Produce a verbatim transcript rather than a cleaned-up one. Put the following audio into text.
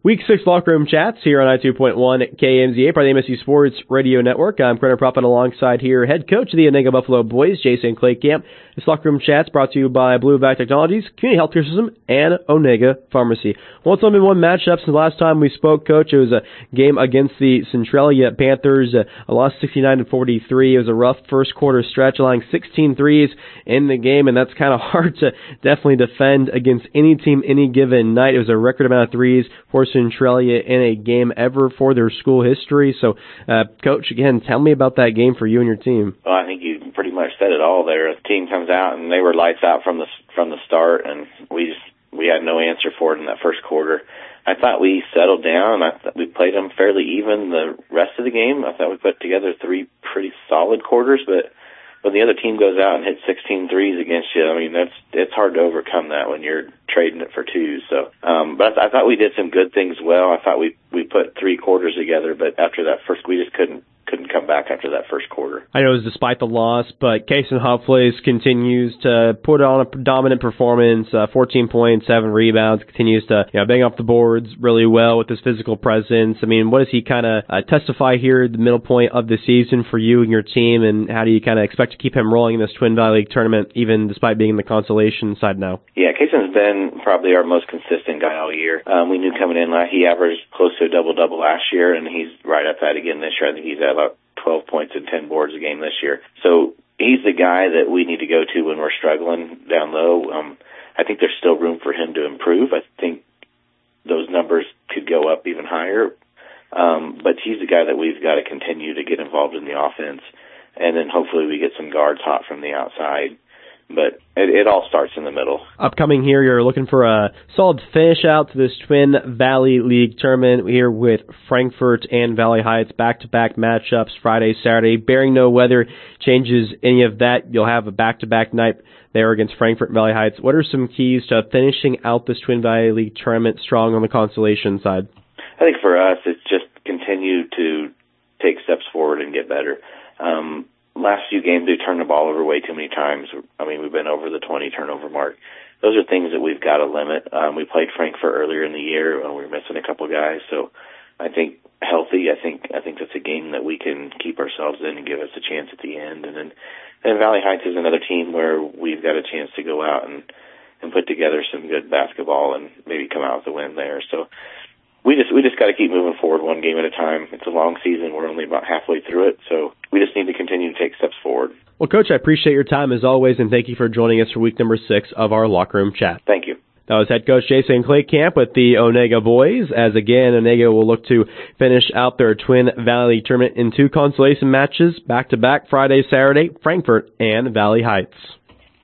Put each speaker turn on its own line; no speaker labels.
Week six Locker Room Chats here on ninety-two point one K M Z A, part of the M S U Sports Radio Network. I'm Brenner Prophet alongside here head coach of the Onega Buffalo Boys, Jason Claycamp. This Locker Room Chats brought to you by Blue Vac Technologies, Community Healthcare System, and Onega Pharmacy. Well, it's only been one matchup since the last time we spoke, Coach. It was a game against the Centralia Panthers, a loss sixty-nine to forty-three. It was a rough first quarter stretch, allowing sixteen threes in the game, and that's kind of hard to definitely defend against any team any given night. It was a record amount of threes for Centralia in a game ever for their school history. So, uh, Coach, again, tell me about that game for you and your team.
Well, I think you pretty much said it all there. The team comes out, and they were lights out from the from the start, and we just we had no answer for it in that first quarter. I thought we settled down. I thought we played them fairly even the rest of the game. I thought we put together three pretty solid quarters, but when the other team goes out and hits sixteen threes against you, I mean, that's it's hard to overcome that when you're trading it for two. So, um, but I thought we did some good things well. I thought we we put three quarters together, but after that first, we just couldn't couldn't come back after that first quarter.
I know it was despite the loss, but Kason Hufflace continues to put on a dominant performance, uh, fourteen points, seven rebounds, continues to you know, bang off the boards really well with his physical presence. I mean, what does he kind of uh, testify here at the middle point of the season for you and your team, and how do you kind of expect to keep him rolling in this Twin Valley League tournament, even despite being in the consolation side now?
Yeah, Kason's been probably our most consistent guy all year. Um, we knew coming in, uh, he averaged close to a double-double last year, and he's right at that again this year. I think he's at about twelve points and ten boards a game this year. So he's the guy that we need to go to when we're struggling down low. Um, I think there's still room for him to improve. I think those numbers could go up even higher. Um, but he's the guy that we've got to continue to get involved in the offense. And then hopefully we get some guards hot from the outside. But it, it all starts in the middle.
Upcoming here, you're looking for a solid finish out to this Twin Valley League tournament here with Frankfort and Valley Heights, back-to-back matchups Friday, Saturday. Bearing no weather changes any of that, you'll have a back-to-back night there against Frankfort and Valley Heights. What are some keys to finishing out this Twin Valley League tournament strong on the consolation side?
I think for us, it's just continue to take steps forward and get better. Um, Last few games, we turned the ball over way too many times. I mean, we've been over the twenty turnover mark. Those are things that we've got to limit. Um, we played Frankfurt earlier in the year when we were missing a couple guys. So I think healthy, I think I think that's a game that we can keep ourselves in and give us a chance at the end. And then and Valley Heights is another team where we've got a chance to go out and, and put together some good basketball and maybe come out with a win there. So We just we just got to keep moving forward one game at a time. It's a long season. We're only about halfway through it, so we just need to continue to take steps forward.
Well, Coach, I appreciate your time as always, and thank you for joining us for week number six of our Locker Room Chat.
Thank you.
That was head coach Jason Claycamp with the Onega Boys, as again, Onega will look to finish out their Twin Valley tournament in two consolation matches, back-to-back Friday, Saturday, Frankfort and Valley Heights.